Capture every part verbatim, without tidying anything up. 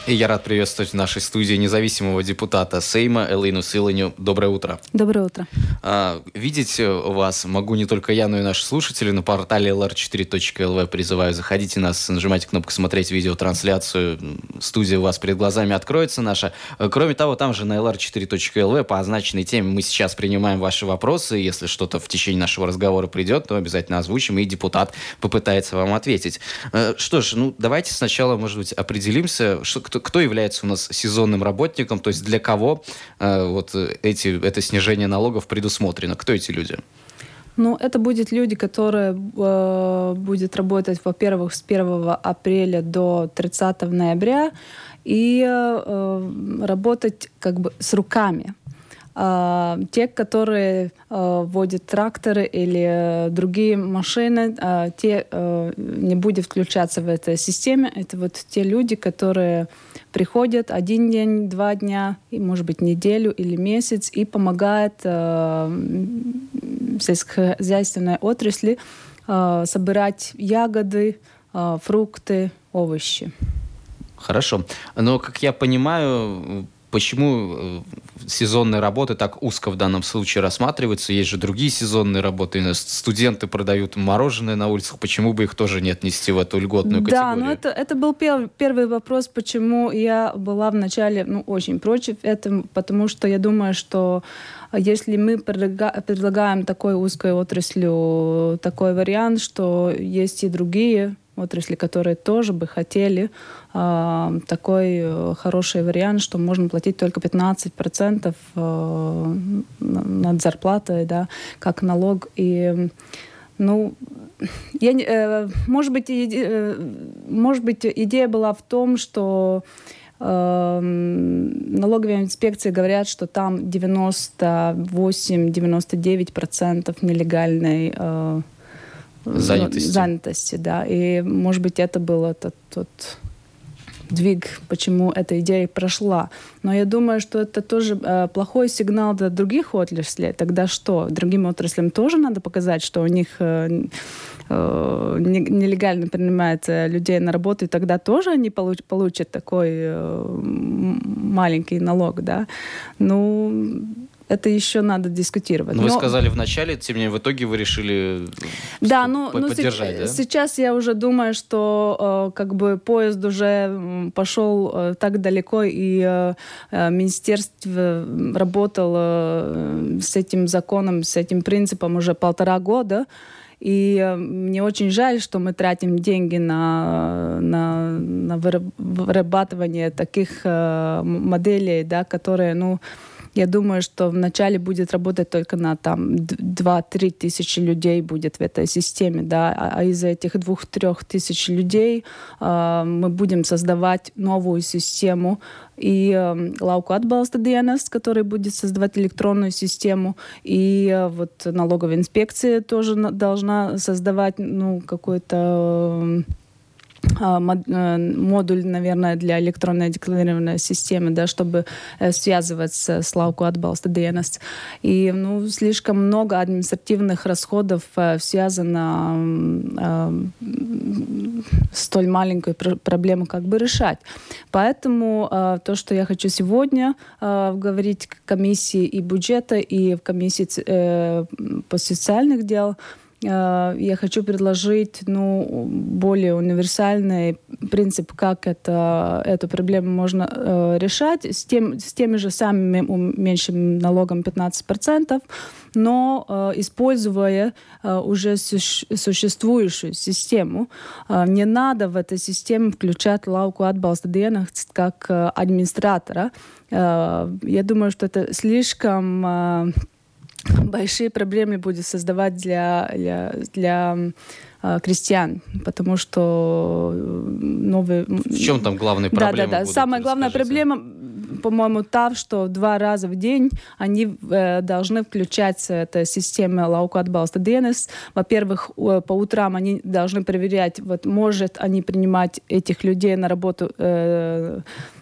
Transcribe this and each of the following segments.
И я рад приветствовать в нашей студии независимого депутата Сейма Элину Силаню. Доброе утро. Доброе утро. А, видеть вас могу не только я, но и наши слушатели. На портале эл эр четыре точка эл ви призываю, заходите нас, нажимайте кнопку «Смотреть видеотрансляцию». Студия у вас перед глазами откроется наша. Кроме того, там же на эл эр четыре точка эл ви по означенной теме мы сейчас принимаем ваши вопросы. Если что-то в течение нашего разговора придет, то обязательно озвучим, и депутат попытается вам ответить. Что ж, ну давайте сначала, может быть, определимся, что, кто, кто является у нас сезонным работником, то есть для кого э, вот эти, это снижение налогов предусмотрено. Кто эти люди? Ну, это будут люди, которые э, будут работать, во-первых, с первого апреля до тридцатого ноября и э, работать как бы с руками. Uh, те, которые uh, водят тракторы или uh, другие машины, uh, те uh, не будут включаться в эту систему. Это вот те люди, которые приходят один день, два дня, и, может быть, неделю или месяц и помогают uh, сельскохозяйственной отрасли uh, собирать ягоды, uh, фрукты, овощи. Хорошо. Но, как я понимаю, почему сезонные работы так узко в данном случае рассматриваются? Есть же другие сезонные работы. Студенты продают мороженое на улицах. Почему бы их тоже не отнести в эту льготную категорию? Да, но это, это был пер, первый вопрос, почему я была вначале ну, очень против этого, потому что я думаю, что если мы предлагаем такой узкой отраслью такой вариант, что есть и другие отрасли, которые тоже бы хотели э, такой э, хороший вариант, что можно платить только пятнадцать процентов э, над зарплатой, да, как налог. И, ну, я, э, может быть, иде, э, может быть, идея была в том, что э, налоговые инспекции говорят, что там девяносто восемь - девяносто девять процентов нелегальной э, Занятости. занятости, да. И, может быть, это был этот тот двиг, почему эта идея прошла. Но я думаю, что это тоже э, плохой сигнал для других отраслей. Тогда что? Другим отраслям тоже надо показать, что у них э, э, нелегально принимают людей на работу, и тогда тоже они получ- получат такой э, маленький налог, да. Ну... Это еще надо дискутировать. Но, Но вы Но... сказали в начале, тем не менее, в итоге вы решили да, ну, поддержать, ну, да? Сейчас я уже думаю, что э, как бы поезд уже пошел э, так далеко, и э, министерство работало э, с этим законом, с этим принципом уже полтора года. И э, мне очень жаль, что мы тратим деньги на, на, на вырабатывание таких э, моделей, да, которые, ну, я думаю, что вначале будет работать только на там два-три тысячи людей будет в этой системе, да, а из этих двух-трех тысяч людей э, мы будем создавать новую систему. И э, Lauku atbalsta dienas, который будет создавать электронную систему, и э, вот налоговая инспекция тоже должна создавать, ну, какой-то... модуль, наверное, для электронной декларированной системы, да, чтобы э, связываться с Lauku atbalsta dienas. И ну, слишком много административных расходов э, связано э, столь маленькую пр- проблему как бы решать. Поэтому э, то, что я хочу сегодня э, говорить в комиссии и бюджета, и в комиссии э, по социальных дел, я хочу предложить ну, более универсальный принцип, как это, эту проблему можно э, решать, с, тем, с теми же самыми меньшим налогом пятнадцать процентов, но э, используя э, уже су- существующую систему. Э, не надо в эту систему включать Lauku atbalsta dienas как э, администратора. Э, я думаю, что это слишком... Э, большие проблемы будет создавать для, для, для э, крестьян, потому что новые... В чем там главная проблема? Да, да, да. Самая главная проблема, по-моему, та, что два раза в день они э, должны включаться в эту систему Lauku atbalsta dienas. Во-первых, э, по утрам они должны проверять, вот, может они принимать этих людей на работу э,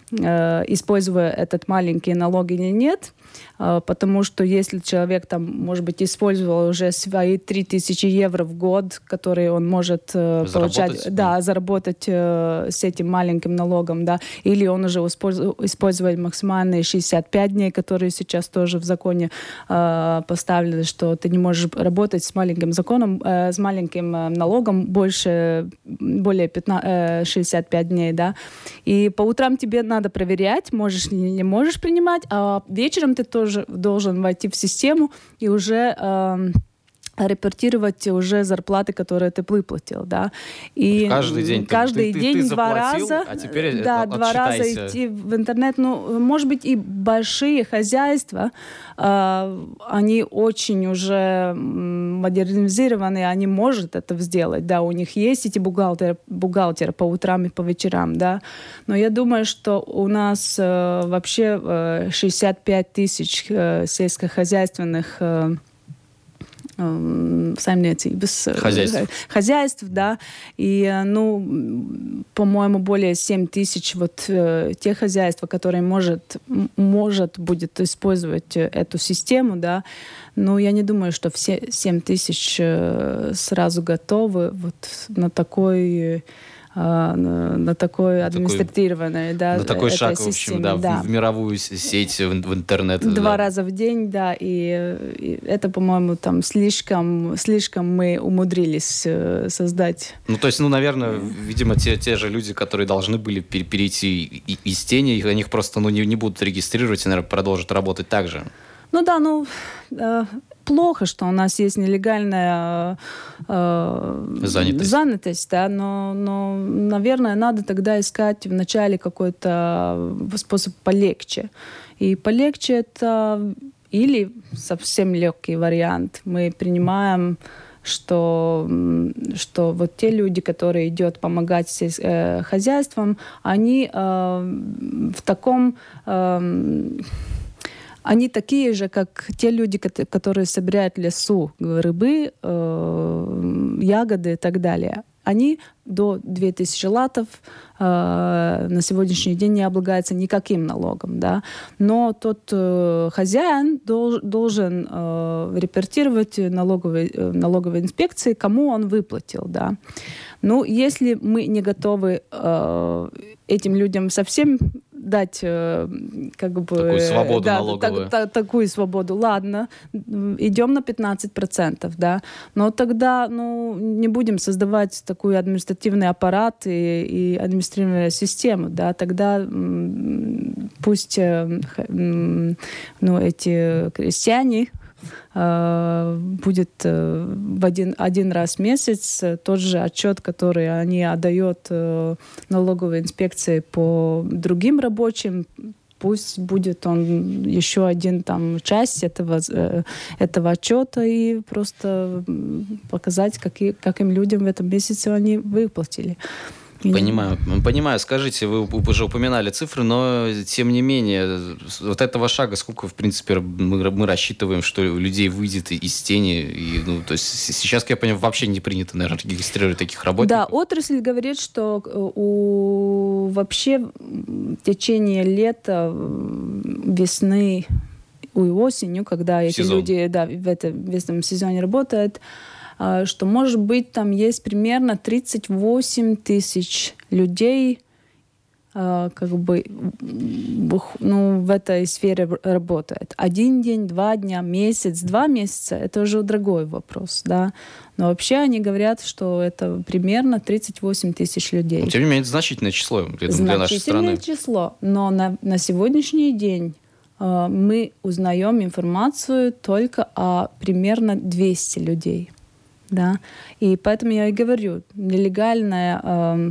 используя этот маленький налог или нет. Потому что если человек, там, может быть, использовал уже свои три тысячи евро в год, которые он может заработать, получать, да, заработать э, с этим маленьким налогом, да, или он уже использовал максимальные шестьдесят пять дней, которые сейчас тоже в законе э, поставлены, что ты не можешь работать с маленьким законом, э, с маленьким э, налогом больше, более пятнадцать, э, шестьдесят пять дней, да. И по утрам тебе надо проверять, можешь или не можешь принимать, а вечером ты тоже должен войти в систему и уже э, репортировать уже зарплаты, которые ты выплатил, да. И каждый день, каждый ты, день ты, ты два заплатил, раза, а теперь да, отчитайся. два раза идти в интернет. Ну, может быть, и большие хозяйства, э, они очень уже модернизированы, они могут это сделать, да, у них есть эти бухгалтеры, бухгалтеры по утрам и по вечерам, да. Но я думаю, что у нас э, вообще э, шестьдесят пять тысяч э, сельскохозяйственных э, saimniecības хозяйств. хозяйств, да, и, ну, по-моему, более семь тысяч вот э, тех хозяйств, которые может, может будет использовать эту систему, да, но я не думаю, что все семь тысяч э, сразу готовы вот на такой... На, на такой администрированной, да, на такой шаг, системе, в общем, да, да. В, в мировую сеть, в, в интернет. Два да. раза в день, да, и, и это, по-моему, там слишком, слишком мы умудрились э, создать. Ну, то есть, ну, наверное, видимо, те, те же люди, которые должны были перейти из тени, их, них просто, ну, не, не будут регистрировать и, наверное, продолжат работать так же. Ну да, ну... Э, плохо, что у нас есть нелегальная э, занятость, занятость, да, но, но, наверное, надо тогда искать вначале какой-то способ полегче. И полегче это или совсем легкий вариант. Мы принимаем, что, что вот те люди, которые идут помогать э, хозяйствам, они э, в таком... Э, Они такие же, как те люди, которые собирают в лесу грибы, э, ягоды и так далее. Они до две тысячи латов э, на сегодняшний день не облагаются никаким налогом. Да? Но тот э, хозяин дол, должен э, репортировать налоговой, э, налоговой инспекции, кому он выплатил. Да? Ну, если мы не готовы э, этим людям совсем дать э, как бы... Такую свободу да, налоговую. Так, так, такую свободу. Ладно, идем на пятнадцать процентов, да. Но тогда, ну, не будем создавать такой административный аппарат и, и административную систему, да. Тогда м, пусть э, м, ну, эти крестьяне э, будет э, в один, один раз в месяц э, тот же отчет, который они отдают э, налоговой инспекции по другим рабочим, пусть будет он еще один там часть этого, э, этого отчета и просто показать, какие, каким людям в этом месяце они выплатили. Понимаю, понимаю. Скажите, вы уже упоминали цифры, но тем не менее, вот этого шага сколько, в принципе, мы, мы рассчитываем, что у людей выйдет из тени? И, ну, то есть сейчас, как я понимаю, вообще не принято, наверное, регистрировать таких работников. Да, отрасль говорит, что у, вообще в течение лета, весны и осенью, когда эти Сезон. люди да, в, это, в этом сезоне работают, что, может быть, там есть примерно тридцать восемь тысяч людей, как бы, ну, в этой сфере работает. Один день, два дня, месяц, два месяца – это уже другой вопрос, да. Но вообще они говорят, что это примерно тридцать восемь тысяч людей. Но, тем не менее, это значительное число, я думаю, для нашей страны. Значительное число, но на, на сегодняшний день э, мы узнаем информацию только о примерно двухстах людей. Да? И поэтому я и говорю, нелегальная э,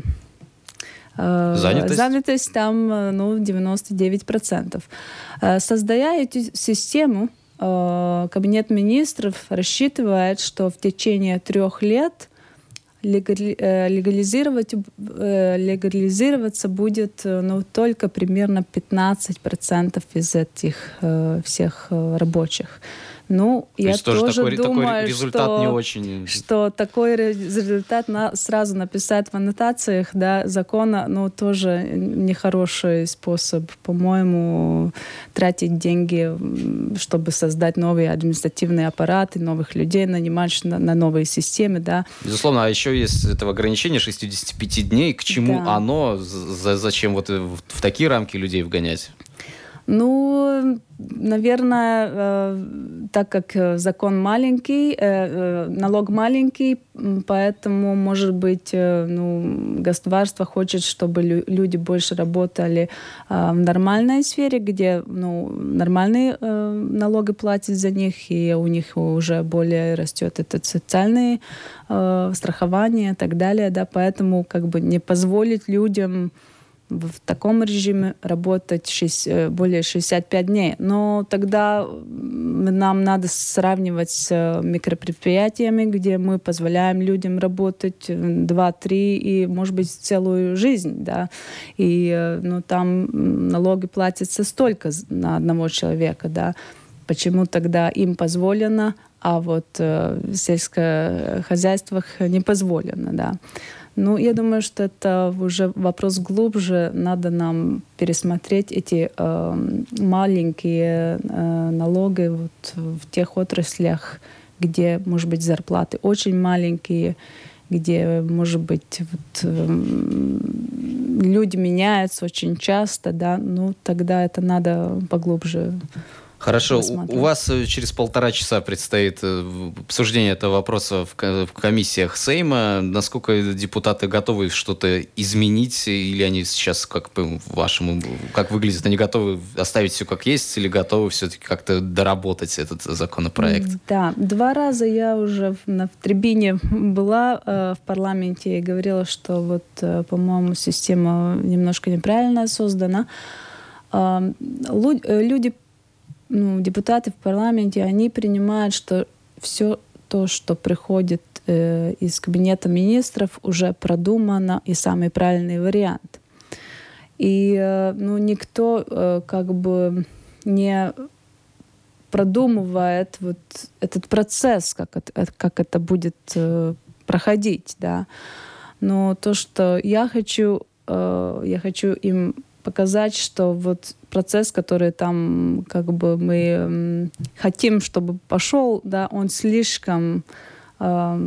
э, занятость? занятость там ну, девяносто девять процентов. Э, создая эту систему, э, Кабинет министров рассчитывает, что в течение трех лет легали, э, легализировать, э, легализироваться будет ну, только примерно пятнадцать процентов из этих э, всех э, рабочих. Ну, То я есть тоже тоже такой, думаю, такой результат что, не очень... что такой результат на, сразу написать в аннотациях, да, закона, ну, тоже нехороший способ, по-моему, тратить деньги, чтобы создать новые административные аппараты, новых людей нанимать на, на новые системы, да. Безусловно, а еще есть этого ограничения шестьдесят пять дней. К чему да. оно? За, зачем вот в, в такие рамки людей вгонять? Ну, наверное, э, так как закон маленький, э, налог маленький, поэтому, может быть, э, ну, государство хочет, чтобы лю- люди больше работали э, в нормальной сфере, где ну, нормальные э, налоги платят за них, и у них уже более растет это социальное э, страхование и так далее, да, поэтому как бы не позволить людям в таком режиме работать шесть, более шестьдесят пять дней. Но тогда нам надо сравнивать с микропредприятиями, где мы позволяем людям работать два-три и, может быть, целую жизнь. Да? И ну, там налоги платятся столько на одного человека. Да? Почему тогда им позволено, а вот э, в сельских хозяйствах не позволено? Да? Ну, я думаю, что это уже вопрос глубже. Надо нам пересмотреть эти э, маленькие э, налоги вот в тех отраслях, где, может быть, зарплаты очень маленькие, где, может быть, вот, э, люди меняются очень часто, да, ну, тогда это надо поглубже. Хорошо, у вас через полтора часа предстоит обсуждение этого вопроса в комиссиях Сейма. Насколько депутаты готовы что-то изменить, или они сейчас, как по вашему, как выглядят, они готовы оставить все как есть, или готовы все-таки как-то доработать этот законопроект? Да, два раза я уже на, в трибуне была э, в парламенте и говорила, что вот, э, по-моему, система немножко неправильно создана. Э, люди Ну, депутаты в парламенте, они принимают, что все то, что приходит э, из кабинета министров, уже продумано и самый правильный вариант. И э, ну, никто э, как бы не продумывает вот этот процесс, как это, как это будет э, проходить. Да. Но то, что я хочу, э, я хочу им показать, что вот процесс, который там как бы мы э, хотим, чтобы пошел, да, он слишком э,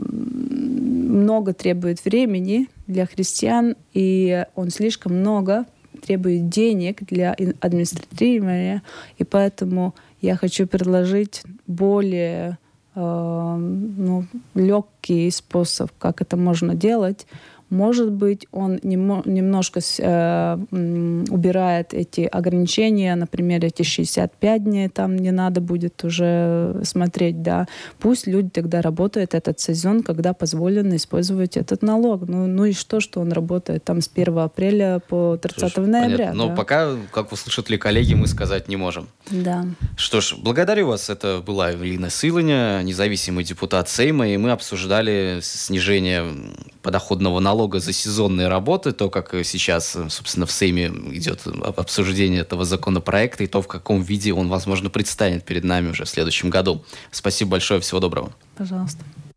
много требует времени для христиан, и он слишком много требует денег для администрирования, и поэтому я хочу предложить более э, ну, легкий способ, как это можно делать. Может быть, он немножко э, убирает эти ограничения, например, эти шестьдесят пять дней, там не надо будет уже смотреть, да. Пусть люди тогда работают этот сезон, когда позволено использовать этот налог. Ну, ну и что, что он работает там с первого апреля по тридцатого ноября. Но да. пока, как услышат ли коллеги, мы сказать не можем. Да. Что ж, благодарю вас. Это была Эвелина Силаня, независимый депутат Сейма, и мы обсуждали снижение подоходного налога за сезонные работы, то, как сейчас, собственно, в Сейме идет обсуждение этого законопроекта, и то, в каком виде он, возможно, предстанет перед нами уже в следующем году. Спасибо большое, всего доброго. Пожалуйста.